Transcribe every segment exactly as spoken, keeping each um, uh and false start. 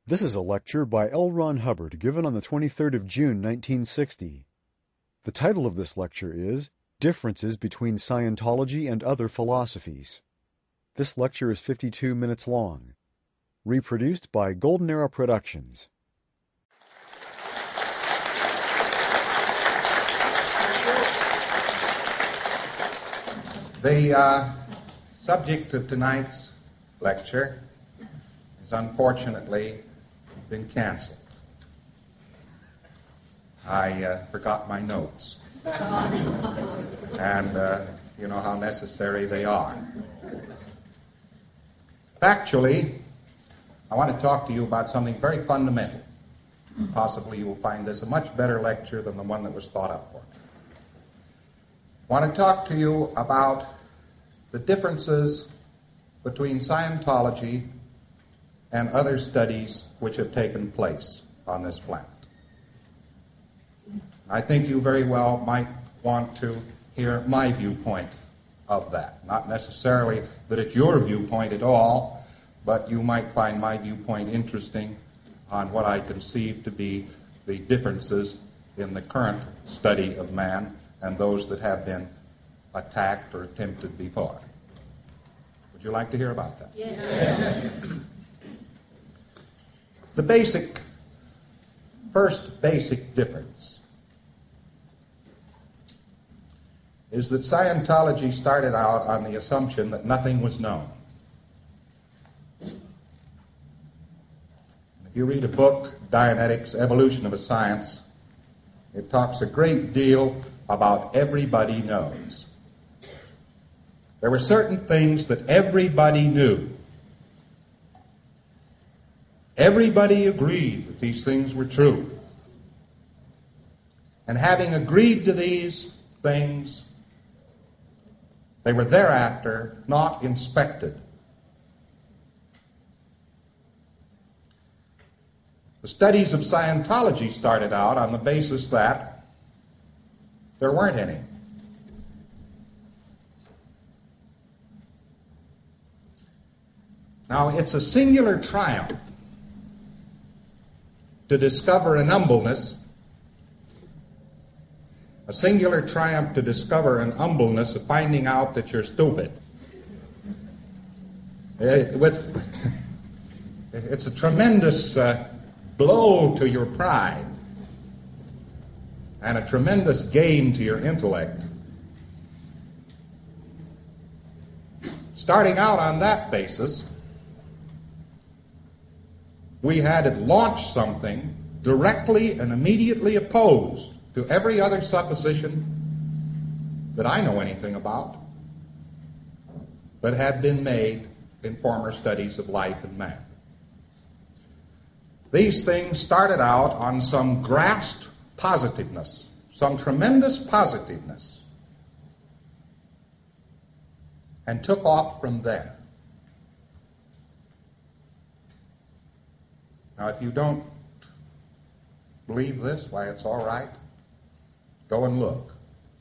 This is a lecture by L. Ron Hubbard given on the twenty-third of June, nineteen sixty. The title of this lecture is Differences Between Scientology and Other Philosophies. This lecture is fifty-two minutes long. Reproduced by Golden Era Productions. The uh, subject of tonight's lecture is unfortunately been canceled. I uh, forgot my notes. And uh, you know how necessary they are. Factually, I want to talk to you about something very fundamental. Possibly you will find this a much better lecture than the one that was thought up for. I want to talk to you about the differences between Scientology and other studies which have taken place on this planet. I think you very well might want to hear my viewpoint of that. Not necessarily that it's your viewpoint at all, but you might find my viewpoint interesting on what I conceive to be the differences in the current study of man and those that have been attacked or attempted before. Would you like to hear about that? Yes. The basic, first basic difference is that Scientology started out on the assumption that nothing was known. If you read a book, Dianetics, Evolution of a Science, it talks a great deal about everybody knows. There were certain things that everybody knew. Everybody agreed that these things were true. And having agreed to these things, they were thereafter not inspected. The studies of Scientology started out on the basis that there weren't any. Now, it's a singular triumph to discover an humbleness, a singular triumph to discover an humbleness of finding out that you're stupid. It, with, it's a tremendous uh, blow to your pride and a tremendous gain to your intellect. Starting out on that basis, we had to launch something directly and immediately opposed to every other supposition that I know anything about that had been made in former studies of life and man. These things started out on some grasped positiveness, some tremendous positiveness, and took off from there. Now, if you don't believe this, why, it's all right. Go and look.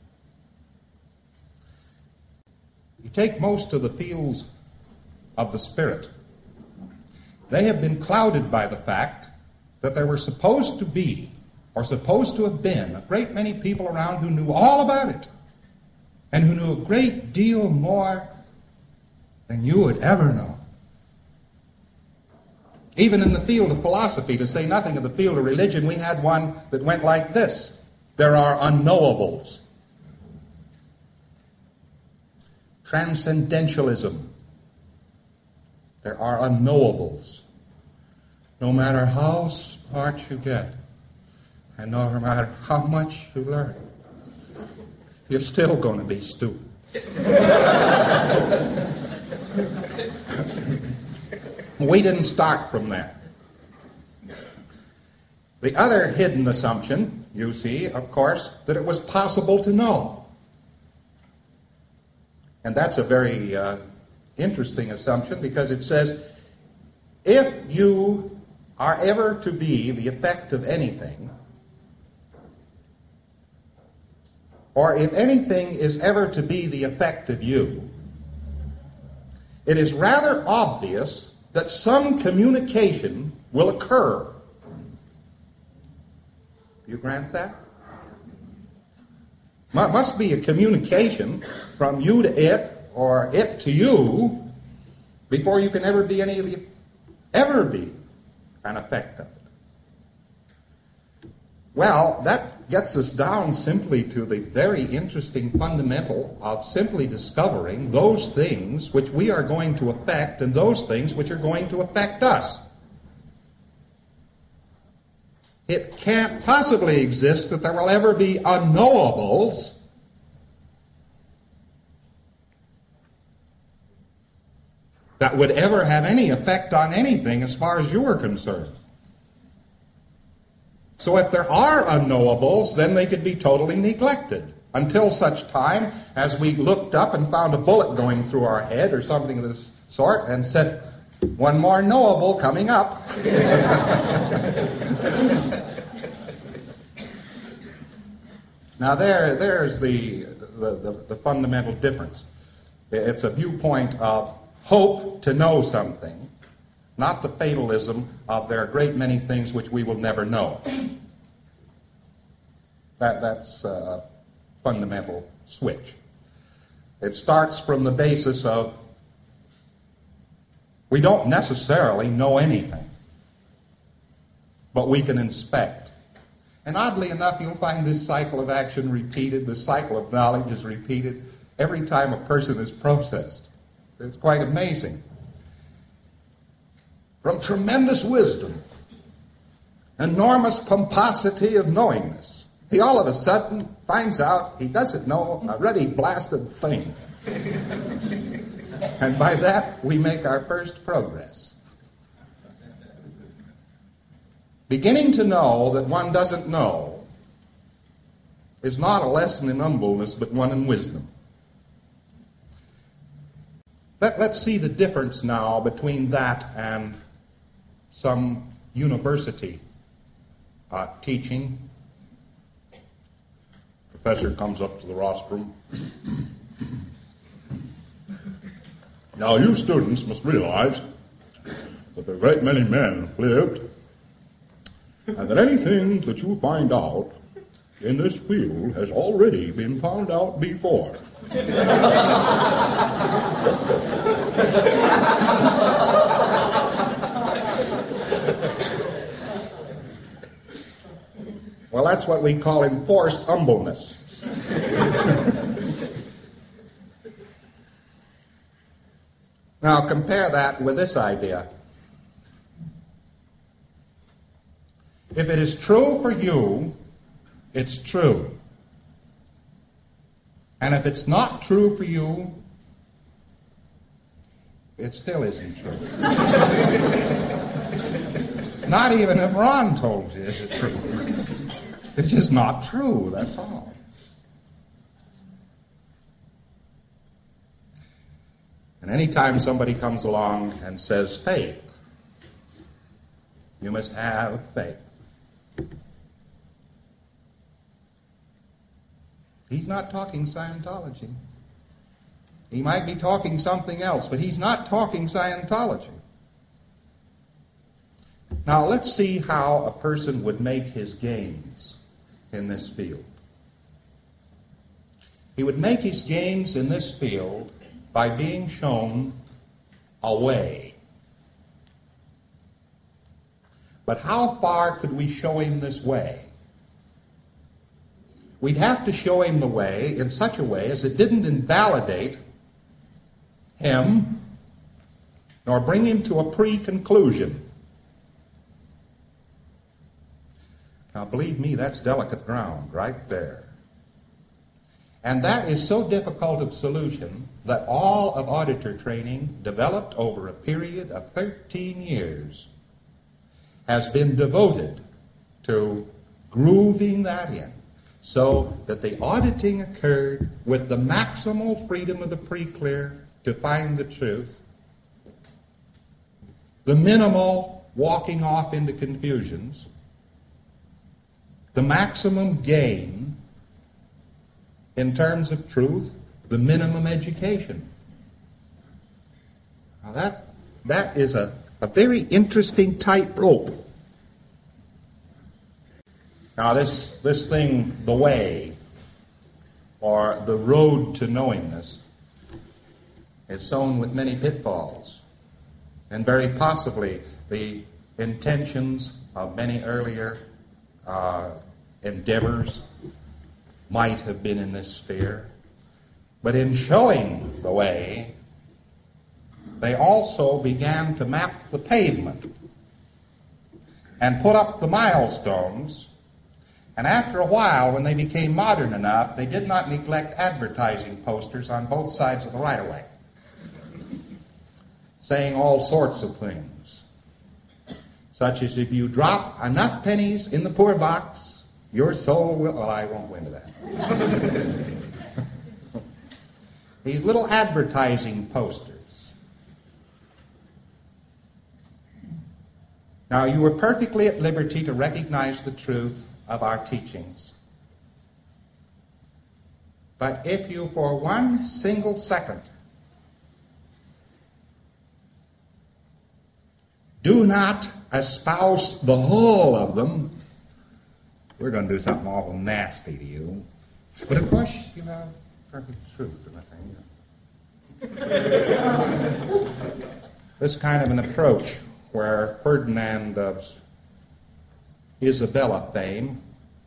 You take most of the fields of the spirit. They have been clouded by the fact that there were supposed to be, or supposed to have been, a great many people around who knew all about it, and who knew a great deal more than you would ever know. Even in the field of philosophy, to say nothing of the field of religion, we had one that went like this: there are unknowables. Transcendentalism. There are unknowables. No matter how smart you get, and no matter how much you learn, you're still going to be stupid. We didn't start from there. The other hidden assumption, you see, of course, that it was possible to know. And that's a very uh, interesting assumption, because it says, if you are ever to be the effect of anything, or if anything is ever to be the effect of you, it is rather obvious that some communication will occur. Do you grant that? Must be a communication from you to it or it to you before you can ever be any of the, ever be an effect of it. Well, that gets us down simply to the very interesting fundamental of simply discovering those things which we are going to affect and those things which are going to affect us. It can't possibly exist that there will ever be unknowables that would ever have any effect on anything as far as you are concerned. So if there are unknowables, then they could be totally neglected until such time as we looked up and found a bullet going through our head or something of this sort and said, one more knowable coming up. Now there, there's the, the, the, the fundamental difference. It's a viewpoint of hope to know something, not the fatalism of there are a great many things which we will never know. That, that's a fundamental switch. It starts from the basis of we don't necessarily know anything, but we can inspect. And oddly enough, you'll find this cycle of action repeated, this cycle of knowledge is repeated every time a person is processed. It's quite amazing. From tremendous wisdom, enormous pomposity of knowingness, he all of a sudden finds out he doesn't know a ready blasted thing. And by that, we make our first progress. Beginning to know that one doesn't know is not a lesson in humbleness, but one in wisdom. Let, let's see the difference now between that and some university uh, teaching. Professor comes up to the rostrum. Now you students must realize that a great many men lived, and that anything that you find out in this field has already been found out before. Well, that's what we call enforced humbleness. Now compare that with this idea. If it is true for you, it's true. And if it's not true for you, it still isn't true. Not even if Ron told you is it true. It's just not true, that's all. And anytime somebody comes along and says faith, you must have faith. He's not talking Scientology. He might be talking something else, but he's not talking Scientology. Now let's see how a person would make his gains in this field. He would make his gains in this field by being shown a way. But how far could we show him this way? We'd have to show him the way in such a way as it didn't invalidate him nor bring him to a pre-conclusion. Now, believe me, that's delicate ground right there. And that is so difficult of solution that all of auditor training, developed over a period of thirteen years, has been devoted to grooving that in so that the auditing occurred with the maximal freedom of the pre-clear to find the truth, the minimal walking off into confusions, the maximum gain in terms of truth, the minimum education. Now that, that is a a very interesting tightrope. Now this, this thing, the way, or the road to knowingness, is sown with many pitfalls, and very possibly the intentions of many earlier uh, endeavors might have been in this sphere. But in showing the way, they also began to map the pavement and put up the milestones. And after a while, when they became modern enough, they did not neglect advertising posters on both sides of the right-of-way, saying all sorts of things, such as if you drop enough pennies in the poor box, your soul will... Well, I won't go into that. These little advertising posters. Now, you were perfectly at liberty to recognize the truth of our teachings. But if you for one single second do not espouse the whole of them, we're going to do something awful nasty to you. But of course, you have perfect truth in the thing. This kind of an approach where Ferdinand of Isabella fame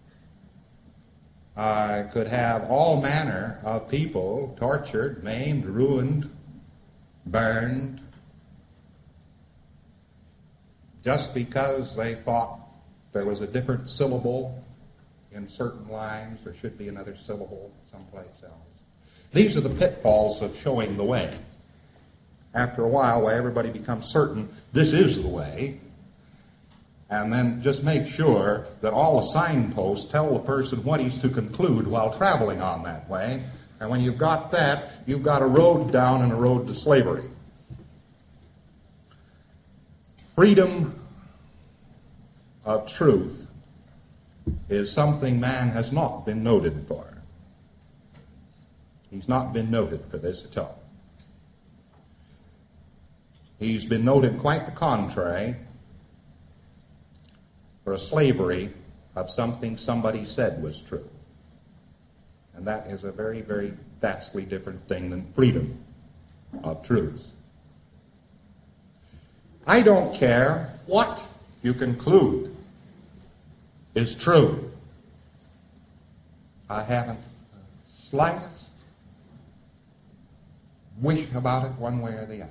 uh, could have all manner of people tortured, maimed, ruined, burned, just because they thought there was a different syllable in certain lines, there should be another syllable someplace else. These are the pitfalls of showing the way. After a while, where everybody becomes certain this is the way, and then just make sure that all the signposts tell the person what he's to conclude while traveling on that way. And when you've got that, you've got a road down and a road to slavery. Freedom of truth is something man has not been noted for. He's not been noted for this at all. He's been noted quite the contrary for a slavery of something somebody said was true. And that is a very, very vastly different thing than freedom of truth. I don't care what you conclude is true. I haven't the slightest wish about it one way or the other.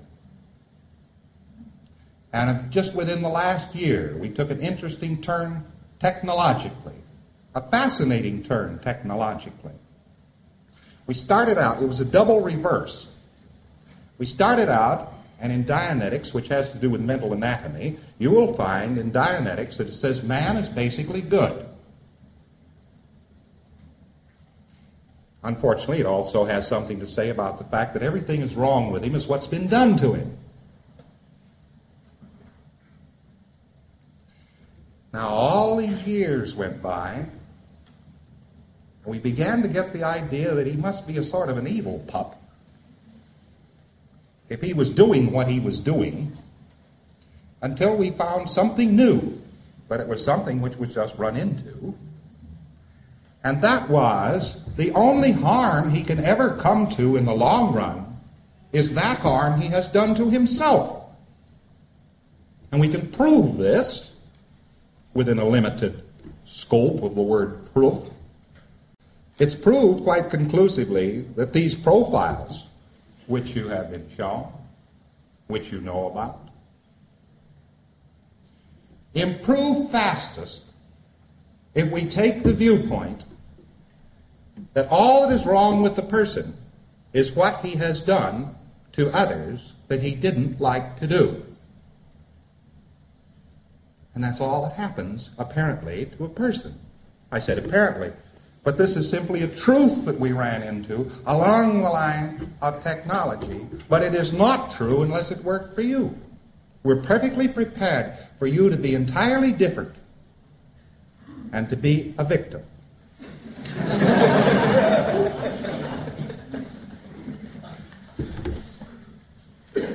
And just within the last year, we took an interesting turn technologically, a fascinating turn technologically. We started out, it was a double reverse. We started out, and in Dianetics, which has to do with mental anatomy, you will find in Dianetics that it says man is basically good. Unfortunately, it also has something to say about the fact that everything is wrong with him is what's been done to him. Now, all these years went by, and we began to get the idea that he must be a sort of an evil pup. If he was doing what he was doing, until we found something new, but it was something which was just run into, and that was the only harm he can ever come to in the long run is that harm he has done to himself. And we can prove this within a limited scope of the word proof. It's proved quite conclusively that these profiles, which you have been shown, which you know about, improve fastest if we take the viewpoint that all that is wrong with the person is what he has done to others that he didn't like to do. And that's all that happens, apparently, to a person. I said apparently, but this is simply a truth that we ran into along the line of technology, but it is not true unless it worked for you. We're perfectly prepared for you to be entirely different and to be a victim.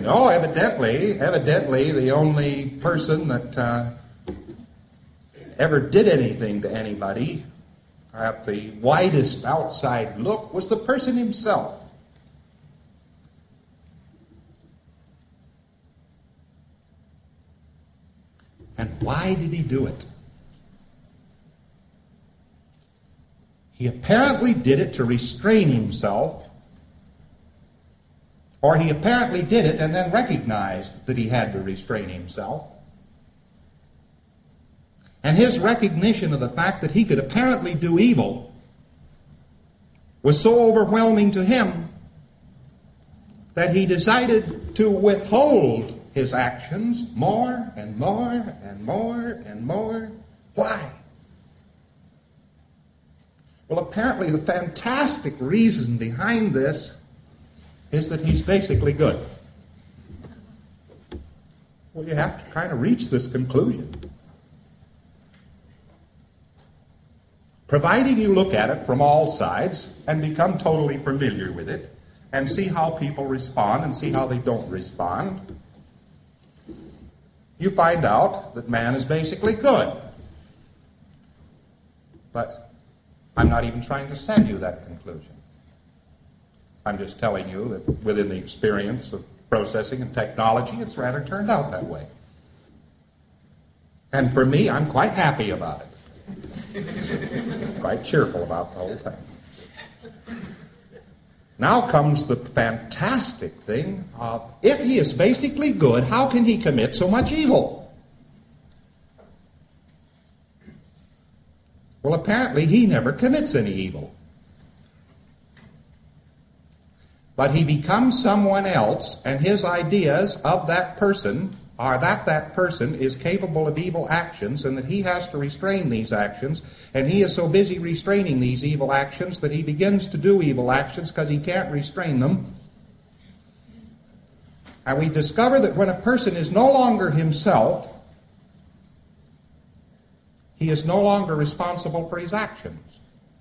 No, evidently, evidently the only person that uh, ever did anything to anybody at the widest outside look was the person himself. And why did he do it? He apparently did it to restrain himself, or he apparently did it and then recognized that he had to restrain himself. And his recognition of the fact that he could apparently do evil was so overwhelming to him that he decided to withhold his actions more and more and more and more. Why? Well, apparently the fantastic reason behind this is that he's basically good. Well, you have to kind of reach this conclusion. Providing you look at it from all sides and become totally familiar with it and see how people respond and see how they don't respond, you find out that man is basically good. But I'm not even trying to send you that conclusion. I'm just telling you that within the experience of processing and technology, it's rather turned out that way. And for me, I'm quite happy about it. Quite cheerful about the whole thing. Now comes the fantastic thing of, if he is basically good, how can he commit so much evil? Well, apparently he never commits any evil. But he becomes someone else, and his ideas of that person are that that person is capable of evil actions and that he has to restrain these actions, and he is so busy restraining these evil actions that he begins to do evil actions because he can't restrain them. And we discover that when a person is no longer himself, he is no longer responsible for his actions.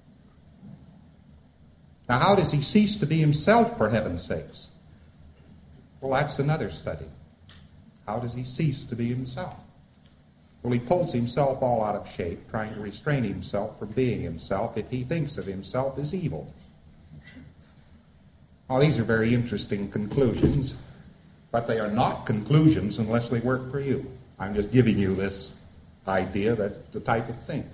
Now, how does he cease to be himself, for heaven's sakes? Well, that's another study. How does he cease to be himself? Well, he pulls himself all out of shape, trying to restrain himself from being himself if he thinks of himself as evil. Now, these are very interesting conclusions, but they are not conclusions unless they work for you. I'm just giving you this idea, that's the type of thing.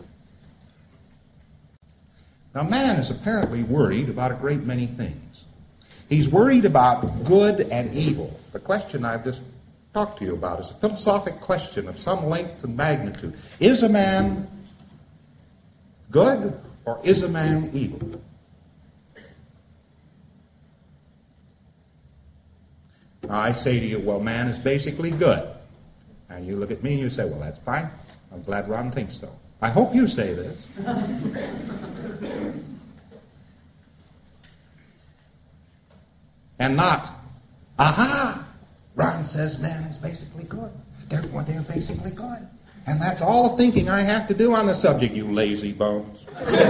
Now, man is apparently worried about a great many things. He's worried about good and evil. The question I've just talked to you about is a philosophic question of some length and magnitude. Is a man good or is a man evil? Now, I say to you, well, man is basically good. And you look at me and you say, well, that's fine. I'm glad Ron thinks so. I hope you say this. And not, aha, Ron says man is basically good. Therefore, they're basically good. And that's all the thinking I have to do on the subject, you lazy bones.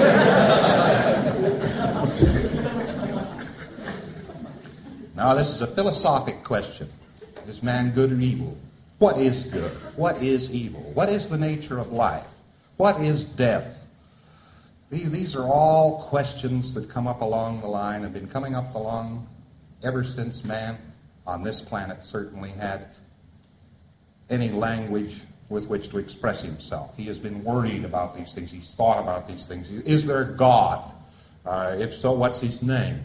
Now, this is a philosophic question. Is man good or evil? What is good? What is evil? What is the nature of life? What is death? These are all questions that come up along the line, have been coming up along ever since man on this planet certainly had any language with which to express himself. He has been worried about these things. He's thought about these things. Is there a God? Uh, if so, what's his name?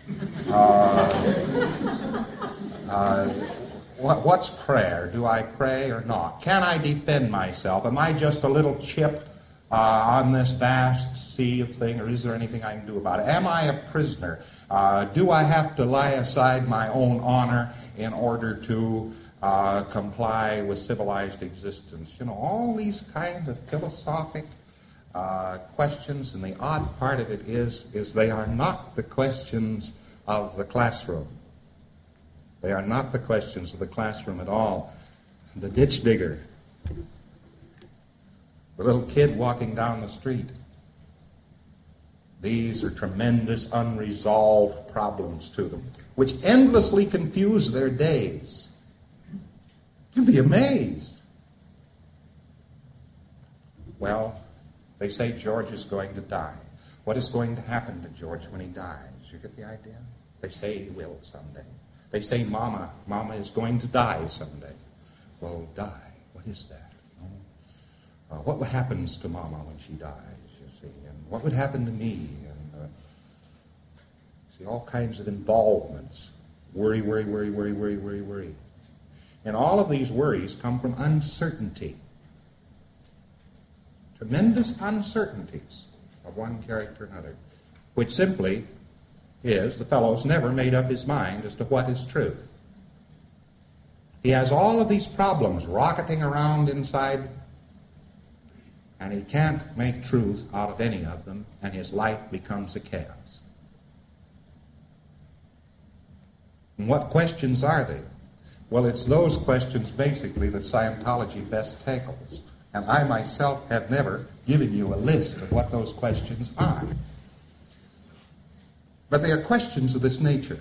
Uh, uh, what, what's prayer? Do I pray or not? Can I defend myself? Am I just a little chip uh, on this vast sea of thing, or is there anything I can do about it? Am I a prisoner? Uh, do I have to lie aside my own honor in order to uh, comply with civilized existence? You know, all these kind of philosophic uh, questions, and the odd part of it is, is they are not the questions of the classroom. They are not the questions of the classroom at all. The ditch digger, the little kid walking down the street, These are tremendous unresolved problems to them, which endlessly confuse their days. You'd be amazed. Well, they say George is going to die. What is going to happen to George when he dies? You get the idea? They say he will someday. They say Mama, Mama is going to die someday. Well, die. What is that? You know? uh, what happens to Mama when she dies, you see? And what would happen to me? And uh, see, all kinds of involvements. Worry, worry, worry, worry, worry, worry, worry. And all of these worries come from uncertainty. Tremendous uncertainties of one character or another, which simply is the fellow's never made up his mind as to what is truth. He has all of these problems rocketing around inside, and he can't make truth out of any of them, and his life becomes a chaos. And what questions are they? Well, it's those questions basically that Scientology best tackles. And I myself have never given you a list of what those questions are. But they are questions of this nature.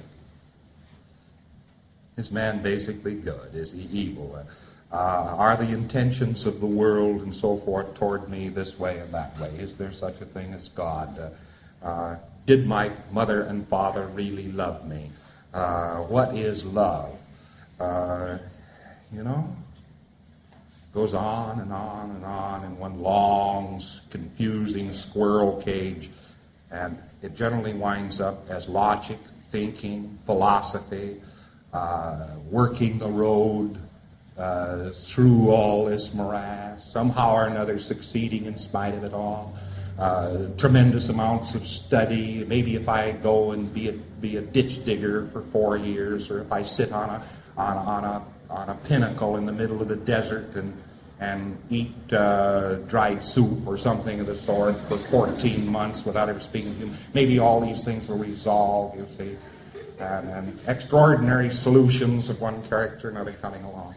Is man basically good? Is he evil? Uh, are the intentions of the world and so forth toward me this way and that way? Is there such a thing as God? Uh, uh, did my mother and father really love me? Uh, what is love? Uh, you know? Goes on and on and on in one long, confusing squirrel cage, and it generally winds up as logic, thinking, philosophy, uh, working the road uh, through all this morass, somehow or another succeeding in spite of it all. Uh, tremendous amounts of study. Maybe if I go and be a, be a ditch digger for four years, or if I sit on a on, on a on a pinnacle in the middle of the desert and and eat uh, dried soup or something of the sort for fourteen months without ever speaking to him. Maybe all these things will resolve, you see, and, and extraordinary solutions of one character or another coming along.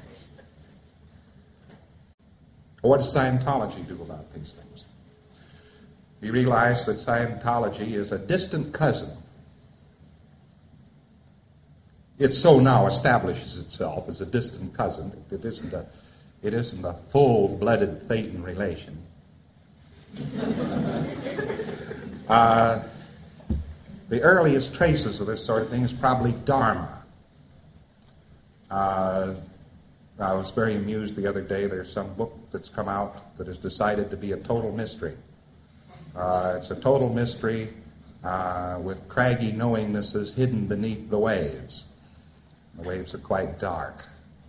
What does Scientology do about these things? You realize that Scientology is a distant cousin. It so now establishes itself as a distant cousin. It isn't a It isn't a full-blooded Thetan relation. uh, the earliest traces of this sort of thing is probably Dharma. Uh, I was very amused the other day. There's some book that's come out that is decided to be a total mystery. Uh, it's a total mystery uh, with craggy knowingnesses hidden beneath the waves. The waves are quite dark.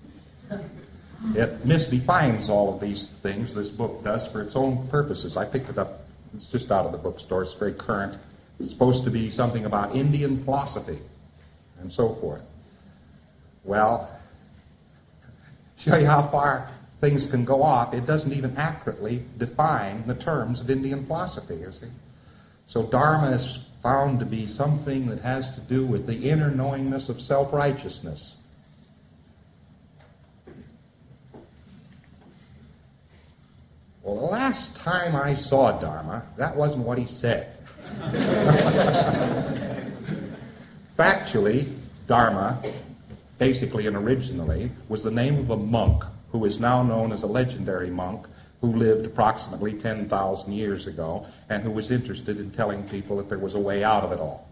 It misdefines all of these things, this book does, for its own purposes. I picked it up. It's just out of the bookstore. It's very current. It's supposed to be something about Indian philosophy and so forth. Well, show you how far things can go off. It doesn't even accurately define the terms of Indian philosophy, you see. So Dharma is found to be something that has to do with the inner knowingness of self-righteousness. Well, the last time I saw Dharma, that wasn't what he said. Factually, Dharma, basically and originally, was the name of a monk who is now known as a legendary monk who lived approximately ten thousand years ago and who was interested in telling people that there was a way out of it all.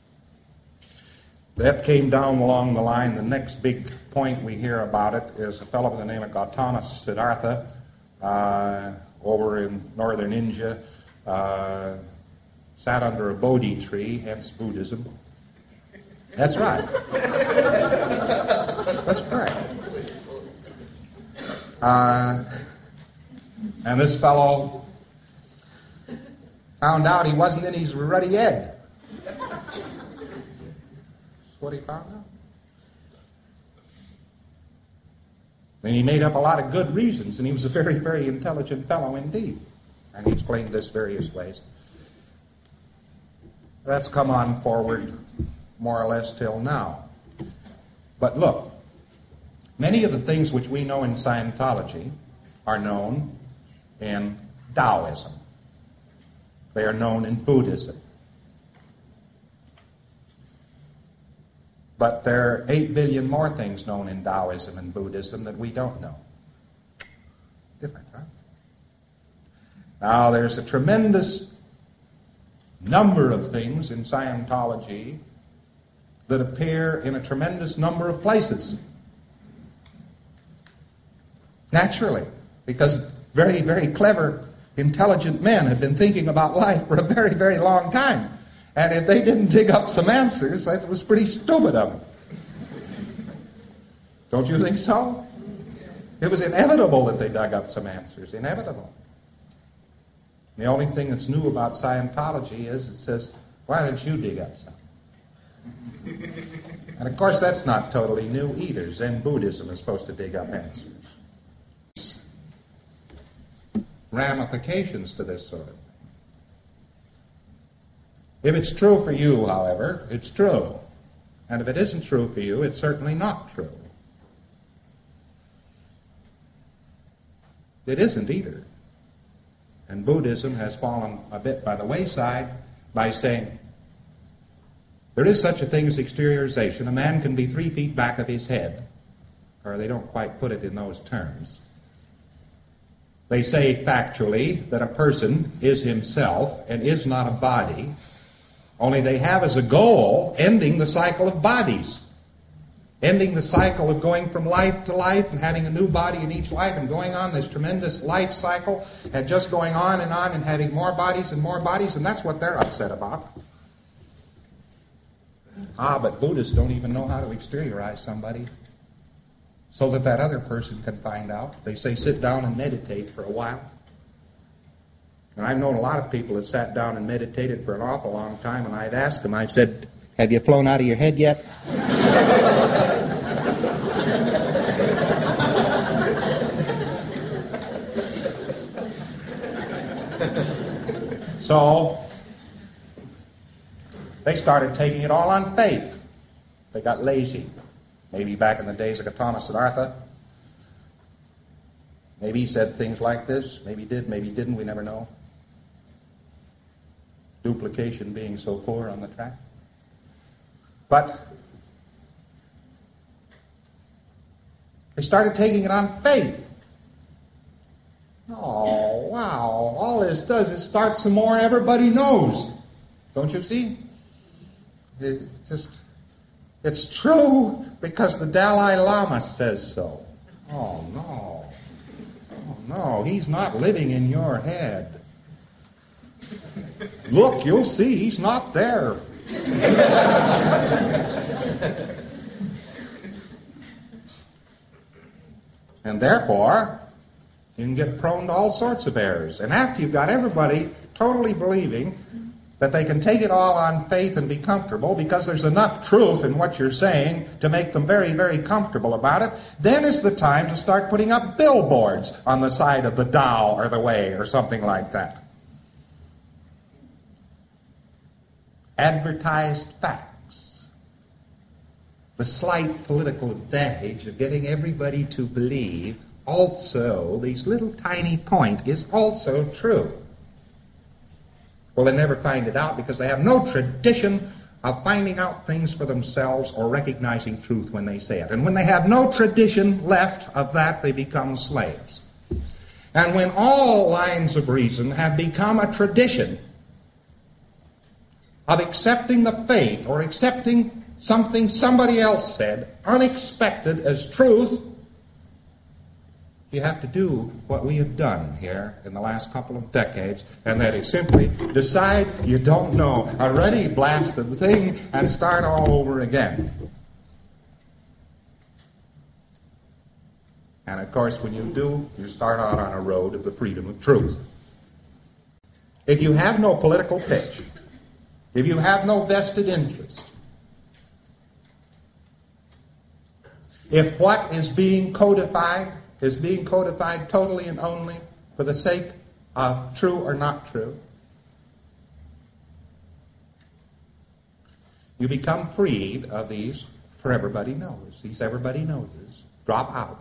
That came down along the line. The next big point we hear about it is a fellow by the name of Gautama Siddhartha, uh, over in northern India, uh, sat under a Bodhi tree, hence Buddhism. That's right. That's correct. Uh, and this fellow found out he wasn't in his ruddy head. That's what he found out. And he made up a lot of good reasons, and he was a very, very intelligent fellow indeed. And he explained this various ways. That's come on forward more or less till now. But look, many of the things which we know in Scientology are known in Taoism. They are known in Buddhism. But there are eight billion more things known in Taoism and Buddhism that we don't know. Different, huh? Now, there's a tremendous number of things in Scientology that appear in a tremendous number of places. Naturally, because very, very clever, intelligent men have been thinking about life for a very, very long time. And if they didn't dig up some answers, that was pretty stupid of them. Don't you think so? It was inevitable that they dug up some answers. Inevitable. The only thing that's new about Scientology is it says, why don't you dig up some? And of course that's not totally new either. Zen Buddhism is supposed to dig up answers. Ramifications to this sort of thing. If it's true for you, however, it's true. And if it isn't true for you, it's certainly not true. It isn't either. And Buddhism has fallen a bit by the wayside by saying there is such a thing as exteriorization. A man can be three feet back of his head. Or they don't quite put it in those terms. They say factually that a person is himself and is not a body, only they have as a goal ending the cycle of bodies. Ending the cycle of going from life to life and having a new body in each life and going on this tremendous life cycle and just going on and on and having more bodies and more bodies, and that's what they're upset about. Ah, but Buddhists don't even know how to exteriorize somebody so that that other person can find out. They say sit down and meditate for a while. And I've known a lot of people that sat down and meditated for an awful long time, and I'd ask them, I've said, have you flown out of your head yet? So, they started taking it all on faith. They got lazy. Maybe back in the days of Gautama Siddhartha. Maybe he said things like this. Maybe he did, maybe he didn't. We never know. Duplication being so poor on the track. But they started taking it on faith. Oh, wow. All this does is start some more everybody knows. Don't you see? It just, it's true because the Dalai Lama says so. Oh, no. Oh, no. He's not living in your head. Look, you'll see he's not there. And therefore, you can get prone to all sorts of errors. And after you've got everybody totally believing that they can take it all on faith and be comfortable because there's enough truth in what you're saying to make them very, very comfortable about it, then is the time to start putting up billboards on the side of the Tao or the Way or something like that. Advertised facts. The slight political advantage of getting everybody to believe also this little tiny point is also true. Well, they never find it out because they have no tradition of finding out things for themselves or recognizing truth when they say it. And when they have no tradition left of that, they become slaves. And when all lines of reason have become a tradition of accepting the faith or accepting something somebody else said, unexpected as truth, you have to do what we have done here in the last couple of decades, and that is simply decide you don't know, already blasted the thing, and start all over again. And of course, when you do, you start out on a road of the freedom of truth. If you have no political pitch, if you have no vested interest, if what is being codified is being codified totally and only for the sake of true or not true, you become freed of these for everybody knows. These everybody knows drop out.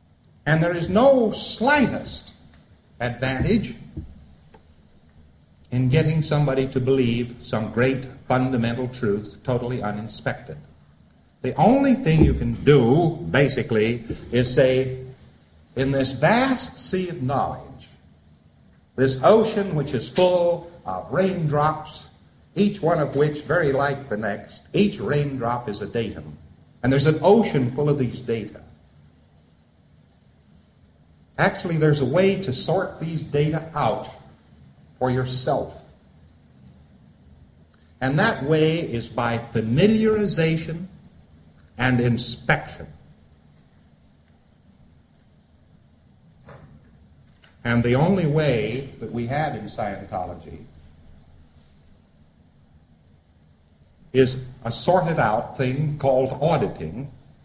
And there is no slightest advantage in getting somebody to believe some great fundamental truth totally uninspected. The only thing you can do, basically, is say, in this vast sea of knowledge, this ocean which is full of raindrops, each one of which very like the next, each raindrop is a datum. And there's an ocean full of these data. Actually, there's a way to sort these data out for yourself. And that way is by familiarization and inspection. And the only way that we have in Scientology is a sorted out thing called auditing,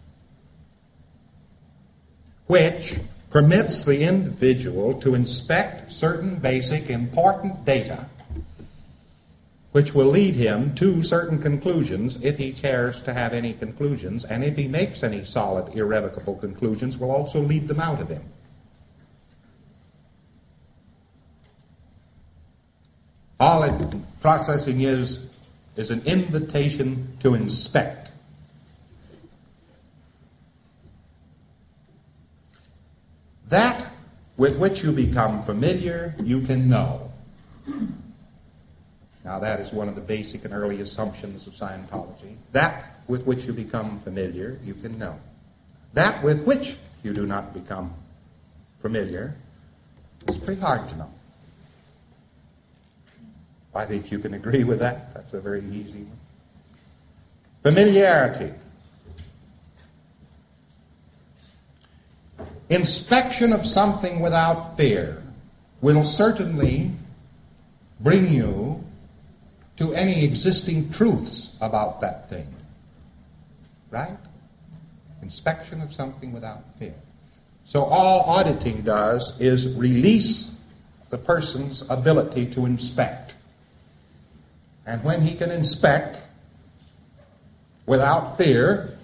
which permits the individual to inspect certain basic important data, which will lead him to certain conclusions if he cares to have any conclusions, and if he makes any solid, irrevocable conclusions, will also lead them out of him. All it, processing is, is an invitation to inspect. That with which you become familiar, you can know. Now that is one of the basic and early assumptions of Scientology. That with which you become familiar, you can know. That with which you do not become familiar is pretty hard to know. I think you can agree with that. That's a very easy one. Familiarity. Inspection of something without fear will certainly bring you to any existing truths about that thing. Right? Inspection of something without fear. So all auditing does is release the person's ability to inspect. And when he can inspect without fear,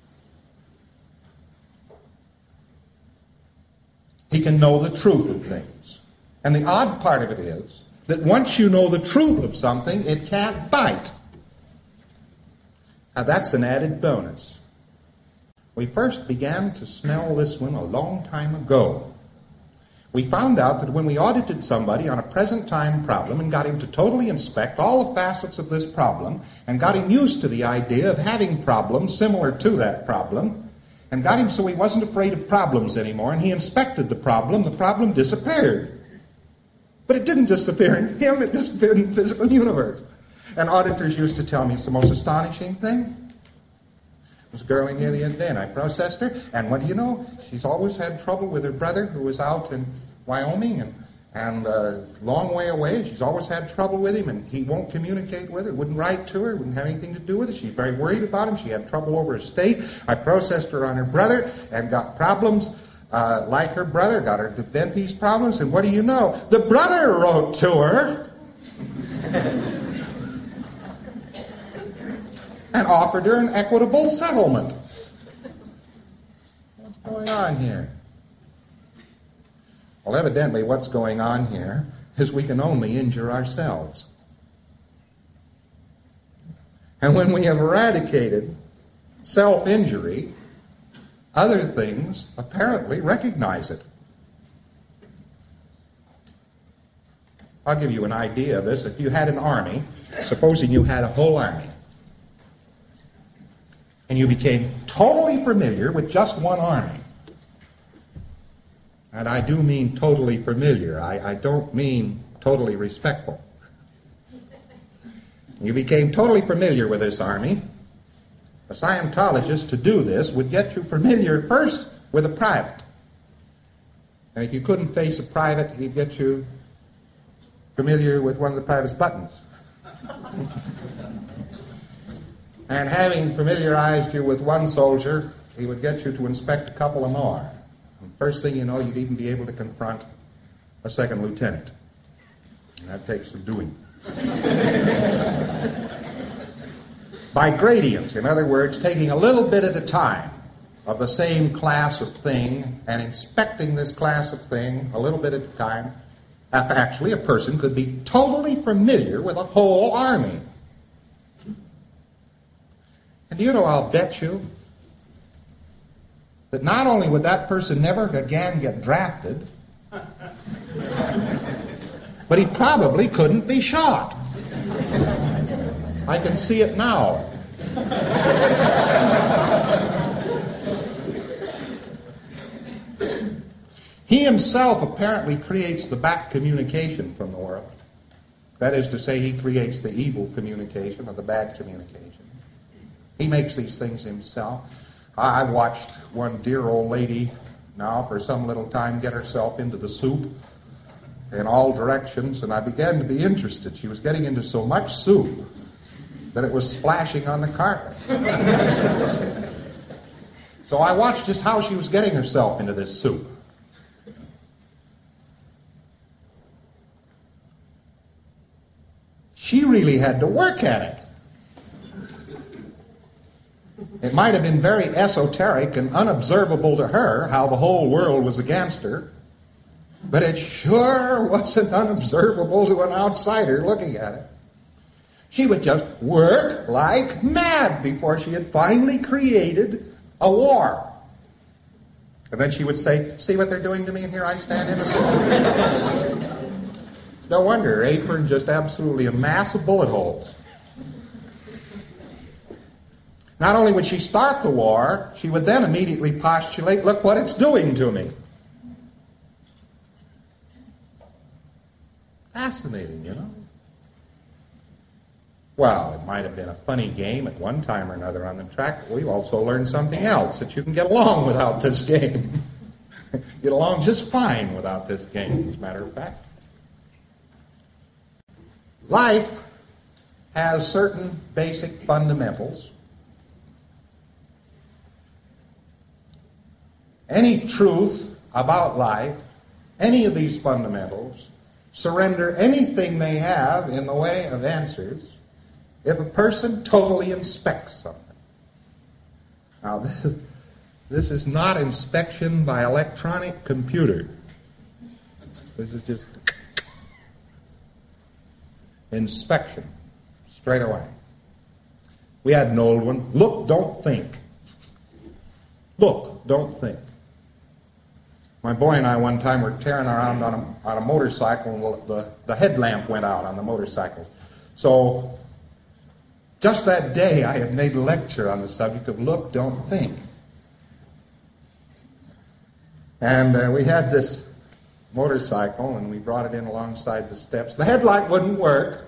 he can know the truth of things. And the odd part of it is that once you know the truth of something, it can't bite. Now that's an added bonus. We first began to smell this one a long time ago. We found out that when we audited somebody on a present time problem and got him to totally inspect all the facets of this problem and got him used to the idea of having problems similar to that problem and got him so he wasn't afraid of problems anymore, and he inspected the problem, the problem disappeared. But it didn't disappear in him, it disappeared in the physical universe. And auditors used to tell me it's the most astonishing thing. There was a girl in here the other day, and I processed her, and what do you know? She's always had trouble with her brother who was out in Wyoming and and a long way away. She's always had trouble with him, and he won't communicate with her, wouldn't write to her, wouldn't have anything to do with her. She's very worried about him. She had trouble over her state. I processed her on her brother and got problems uh, like her brother, got her to vent these problems, and what do you know? The brother wrote to her and offered her an equitable settlement. What's going on here? Well, evidently what's going on here is we can only injure ourselves. And when we have eradicated self-injury, other things apparently recognize it. I'll give you an idea of this. If you had an army, supposing you had a whole army, and you became totally familiar with just one army. And I do mean totally familiar. I, I don't mean totally respectful. You became totally familiar with this army. A Scientologist, to do this, would get you familiar first with a private. And if you couldn't face a private, he'd get you familiar with one of the private's buttons. And having familiarized you with one soldier, he would get you to inspect a couple of more. And first thing you know, you'd even be able to confront a second lieutenant. And that takes some doing. By gradient, in other words, taking a little bit at a time of the same class of thing and inspecting this class of thing a little bit at a time, Actually, a person could be totally familiar with a whole army. And do you know, I'll bet you that not only would that person never again get drafted, but he probably couldn't be shot. I can see it now. He himself apparently creates the back communication from the world. That is to say, he creates the evil communication or the bad communication. He makes these things himself. I watched one dear old lady now for some little time get herself into the soup in all directions, and I began to be interested. She was getting into so much soup that it was splashing on the carpet. So I watched just how she was getting herself into this soup. She really had to work at it. It might have been very esoteric and unobservable to her how the whole world was against her, but it sure wasn't unobservable to an outsider looking at it. She would just work like mad before she had finally created a war. And then she would say, see what they're doing to me, and here I stand innocent. No wonder her apron just absolutely a mass of bullet holes. Not only would she start the war, she would then immediately postulate, look what it's doing to me. Fascinating, you know? Well, it might have been a funny game at one time or another on the track, but we've also learned something else, that you can get along without this game. Get along just fine without this game, as a matter of fact. Life has certain basic fundamentals. Any truth about life, any of these fundamentals, surrender anything they have in the way of answers if a person totally inspects something. Now, this, this is not inspection by electronic computer. This is just inspection, straight away. We had an old one, look, don't think. Look, don't think. My boy and I one time were tearing around on a, on a motorcycle, and the, the headlamp went out on the motorcycle. So, just that day I had made a lecture on the subject of look, don't think. And uh, we had this motorcycle, and we brought it in alongside the steps. The headlight wouldn't work.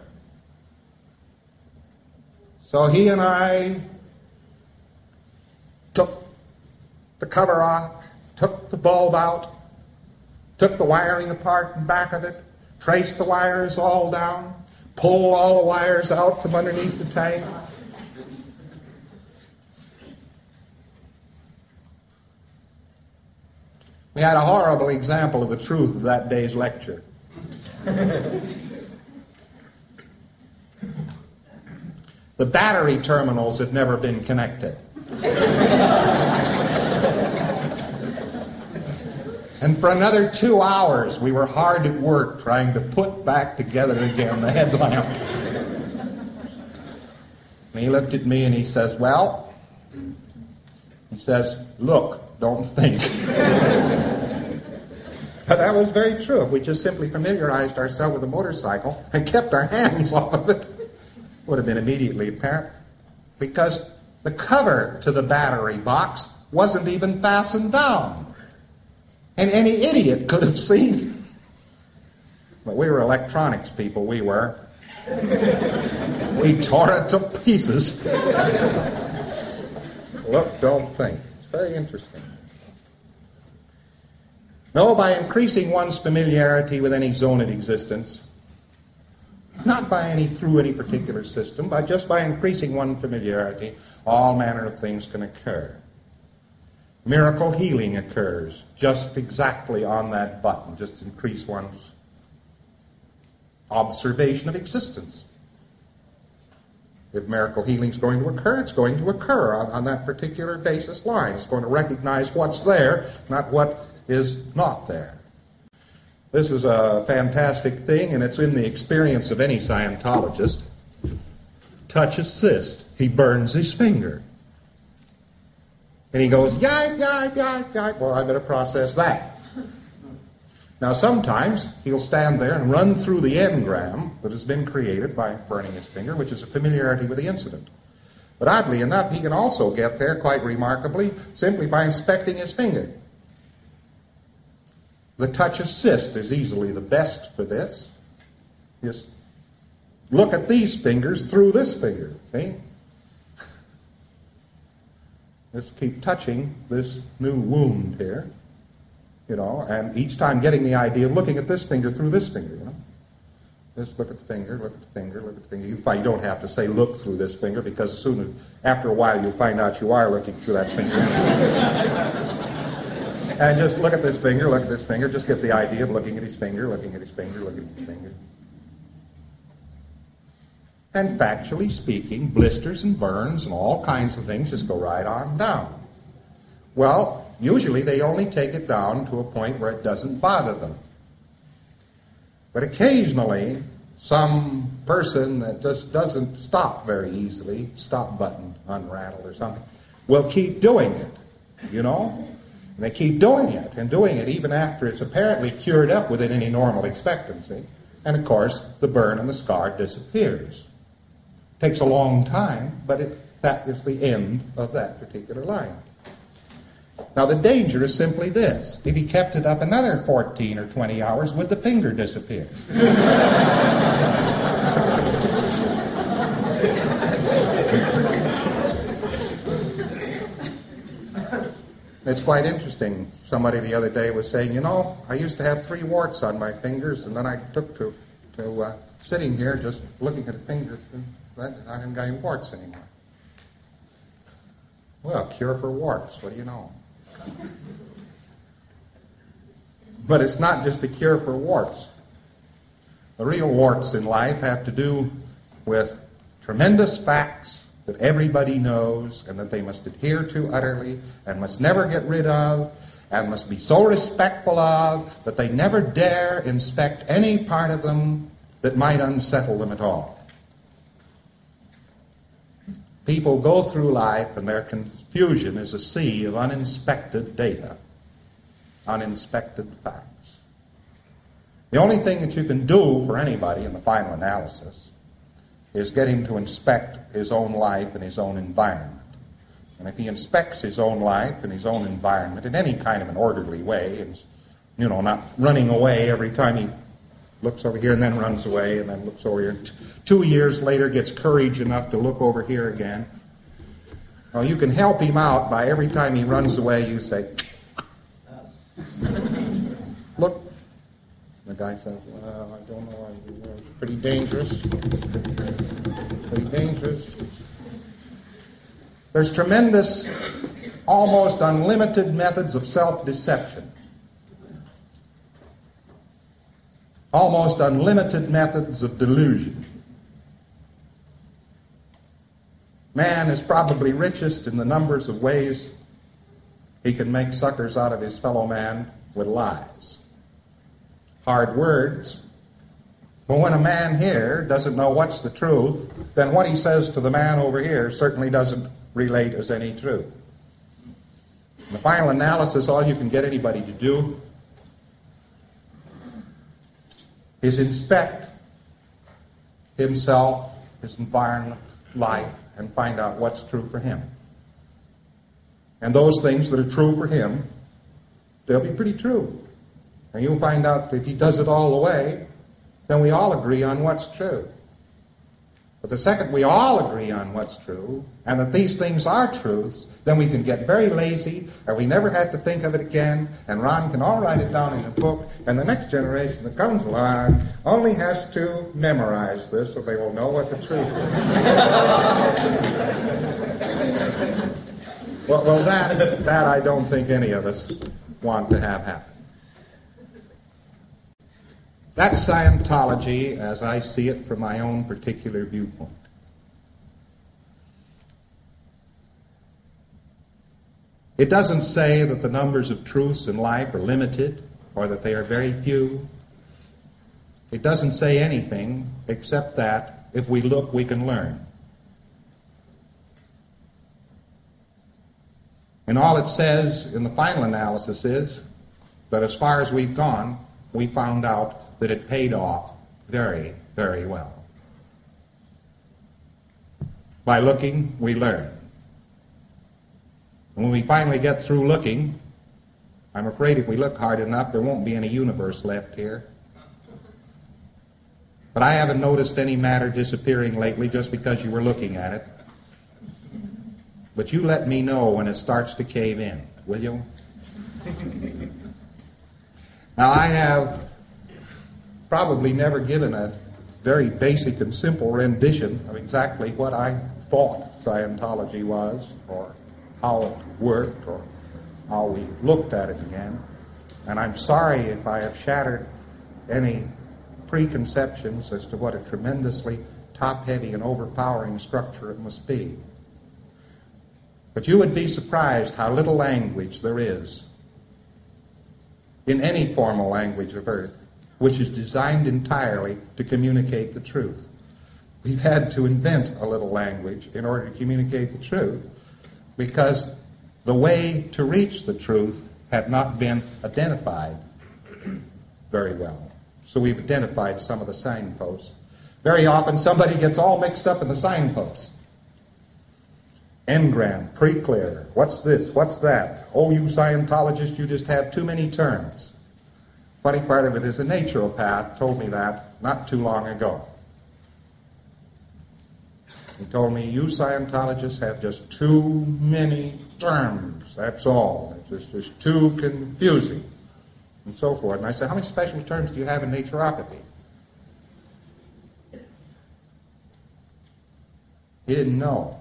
So he and I took the cover off, took the bulb out, took the wiring apart and back of it, traced the wires all down, pulled all the wires out from underneath the tank. We had a horrible example of the truth of that day's lecture. The battery terminals had never been connected. And for another two hours, we were hard at work trying to put back together again the headlamp. And he looked at me and he says, well, he says, look, don't think. But that was very true. If we just simply familiarized ourselves with a motorcycle and kept our hands off of it, it would have been immediately apparent. Because the cover to the battery box wasn't even fastened down. And any idiot could have seen. But we were electronics people, we were. We tore it to pieces. Look, don't think. It's very interesting. No, by increasing one's familiarity with any zone of existence, not by any through any particular system, but just by increasing one's familiarity, all manner of things can occur. Miracle healing occurs just exactly on that button, just to increase one's observation of existence. If miracle healing is going to occur, it's going to occur on, on that particular basis line. It's going to recognize what's there, not what is not there. This is a fantastic thing, and it's in the experience of any Scientologist. Touch assist. He burns his finger. And he goes, yipe, yipe, yipe, yipe. Well, I better process that. Now, sometimes he'll stand there and run through the engram that has been created by burning his finger, which is a familiarity with the incident. But oddly enough, he can also get there, quite remarkably, simply by inspecting his finger. The touch assist is easily the best for this. Just look at these fingers through this finger, see? Just keep touching this new wound here, you know, and each time getting the idea of looking at this finger through this finger, you know. Just look at the finger, look at the finger, look at the finger. You find you don't have to say look through this finger, because as soon as, after a while, you'll find out you are looking through that finger. And just look at this finger, look at this finger, just get the idea of looking at his finger, looking at his finger, looking at his finger. And factually speaking, blisters and burns and all kinds of things just go right on down. Well, usually they only take it down to a point where it doesn't bother them. But occasionally, some person that just doesn't stop very easily, stop button unrattled or something, will keep doing it, you know? And they keep doing it and doing it even after it's apparently cured up within any normal expectancy. And of course, the burn and the scar disappears. Takes a long time, but it, that is the end of that particular line. Now the danger is simply this. If he kept it up another fourteen or twenty hours, would the finger disappear? It's quite interesting. Somebody the other day was saying, you know, I used to have three warts on my fingers, and then I took to, to uh, sitting here just looking at the fingers, and I haven't got any warts anymore. Well, cure for warts, what do you know? But it's not just a cure for warts. The real warts in life have to do with tremendous facts that everybody knows and that they must adhere to utterly and must never get rid of and must be so respectful of that they never dare inspect any part of them that might unsettle them at all. People go through life and their confusion is a sea of uninspected data, uninspected facts. The only thing that you can do for anybody in the final analysis is get him to inspect his own life and his own environment. And if he inspects his own life and his own environment in any kind of an orderly way, and, you know, not running away every time he looks over here and then runs away and then looks over here, and t- two years later gets courage enough to look over here again, well, you can help him out by every time he runs away, you say, look. The guy says, well, I don't know, it's pretty dangerous. Pretty dangerous. There's tremendous, almost unlimited methods of self-deception. Almost unlimited methods of delusion. Man is probably richest in the numbers of ways he can make suckers out of his fellow man with lies. Hard words. But when a man here doesn't know what's the truth, then what he says to the man over here certainly doesn't relate as any truth. In the final analysis, all you can get anybody to do is inspect himself, his environment, life, and find out what's true for him. And those things that are true for him, they'll be pretty true. And you'll find out that if he does it all the way, then we all agree on what's true. But the second we all agree on what's true, and that these things are truths, then we can get very lazy, or we never have to think of it again, and Ron can all write it down in a book, and the next generation that comes along only has to memorize this so they will know what the truth is. well, well that, that I don't think any of us want to have happen. That's Scientology as I see it from my own particular viewpoint. It doesn't say that the numbers of truths in life are limited or that they are very few. It doesn't say anything except that if we look, we can learn. And all it says in the final analysis is that as far as we've gone, we found out that it paid off very, very well. By looking, we learn. And when we finally get through looking, I'm afraid if we look hard enough, there won't be any universe left here. But I haven't noticed any matter disappearing lately just because you were looking at it. But you let me know when it starts to cave in, will you? Now, I have probably never given a very basic and simple rendition of exactly what I thought Scientology was, or how it worked, or how we looked at it again. And I'm sorry if I have shattered any preconceptions as to what a tremendously top-heavy and overpowering structure it must be. But you would be surprised how little language there is in any formal language of earth which is designed entirely to communicate the truth. We've had to invent a little language in order to communicate the truth because the way to reach the truth had not been identified very well. So we've identified some of the signposts. Very often somebody gets all mixed up in the signposts. Engram, pre-clear, what's this, what's that? Oh, you Scientologists, you just have too many terms. Funny part of it is a naturopath told me that not too long ago. He told me, you Scientologists have just too many terms, that's all. It's just, just too confusing, and so forth. And I said, how many special terms do you have in naturopathy? He didn't know.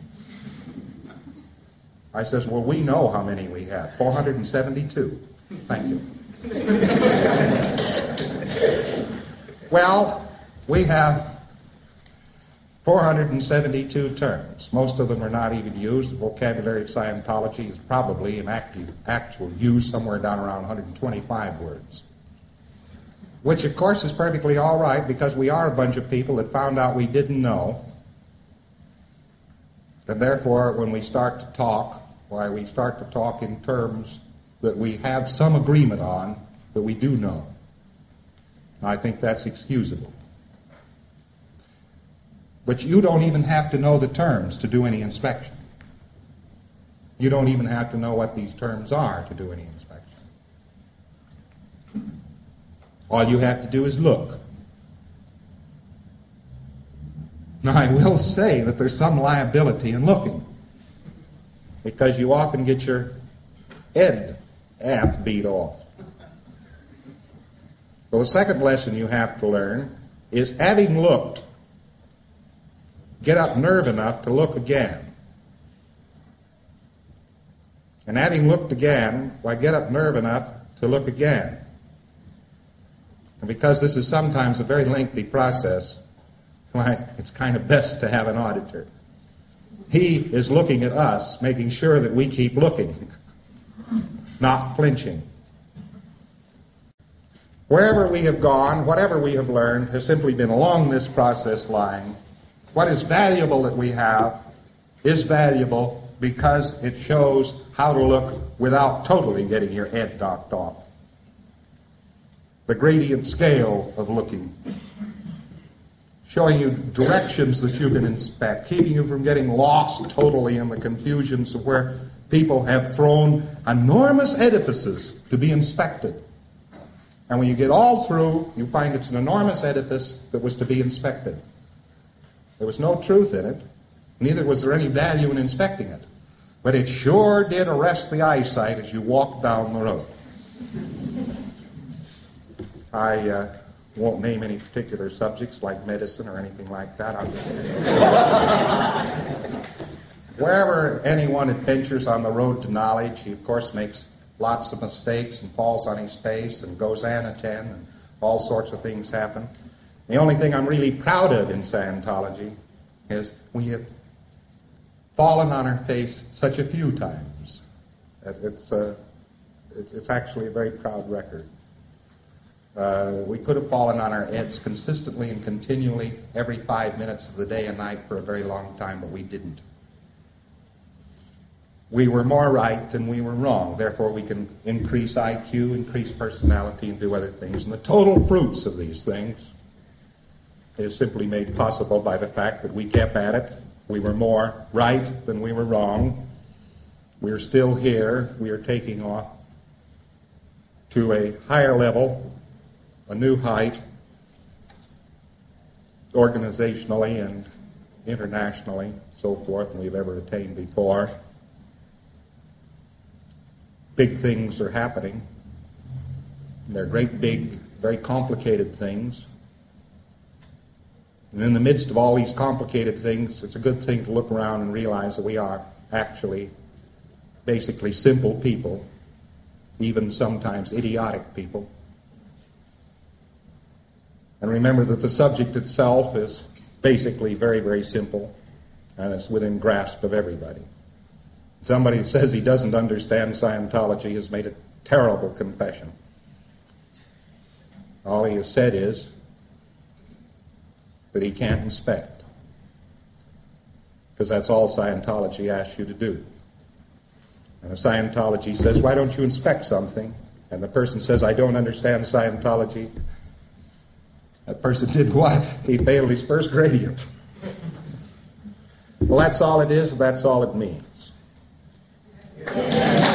I says, well, we know how many we have, four hundred seventy-two. Thank you. Well, we have four hundred seventy-two terms. Most of them are not even used. The vocabulary of Scientology is probably in active, actual use somewhere down around one hundred twenty-five words. Which, of course, is perfectly all right because we are a bunch of people that found out we didn't know. And therefore, when we start to talk, why we start to talk in terms that we have some agreement on that we do know. I think that's excusable. But you don't even have to know the terms to do any inspection. You don't even have to know what these terms are to do any inspection. All you have to do is look. Now, I will say that there's some liability in looking, because you often get your head half beat off. So the second lesson you have to learn is, having looked, get up nerve enough to look again. And having looked again, why, get up nerve enough to look again. And because this is sometimes a very lengthy process, why, it's kind of best to have an auditor. He is looking at us, making sure that we keep looking, not flinching. Wherever we have gone, whatever we have learned, has simply been along this process line. What is valuable that we have is valuable because it shows how to look without totally getting your head knocked off. The gradient scale of looking, showing you directions that you can inspect, keeping you from getting lost totally in the confusions of where people have thrown enormous edifices to be inspected. And when you get all through, you find it's an enormous edifice that was to be inspected. There was no truth in it, neither was there any value in inspecting it. But it sure did arrest the eyesight as you walked down the road. I uh, won't name any particular subjects like medicine or anything like that. I'll just wherever anyone adventures on the road to knowledge, he of course makes lots of mistakes and falls on his face and goes anaten and all sorts of things happen. The only thing I'm really proud of in Scientology is we have fallen on our face such a few times. It's, uh, it's, it's actually a very proud record. Uh, we could have fallen on our heads consistently and continually every five minutes of the day and night for a very long time, but we didn't. We were more right than we were wrong. Therefore, we can increase I Q, increase personality, and do other things. And the total fruits of these things is simply made possible by the fact that we kept at it. We were more right than we were wrong. We are still here. We are taking off to a higher level, a new height, organizationally and internationally, so forth, than we've ever attained before. Big things are happening. They're great, big, very complicated things. And in the midst of all these complicated things, it's a good thing to look around and realize that we are actually basically simple people, even sometimes idiotic people. And remember that the subject itself is basically very, very simple, and it's within grasp of everybody. Somebody who says he doesn't understand Scientology has made a terrible confession. All he has said is that he can't inspect, because that's all Scientology asks you to do. And if Scientology says, why don't you inspect something? And the person says, I don't understand Scientology. That person did what? He failed his first gradient. Well, that's all it is, and that's all it means. Yeah.